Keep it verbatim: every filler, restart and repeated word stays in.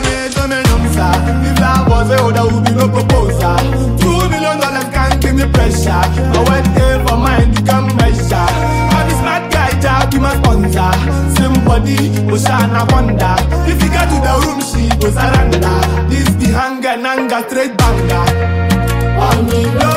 me, so me young sir. If I was a older, would be no proposer. Two million dollars can't give me pressure. I went there for mine, you can measure. I'm this mad guy, job be my sponsor. Somebody, Oshana wonder. If you get to the room, she goes surrender. This the hunger, nanga, straight banger. On me, no.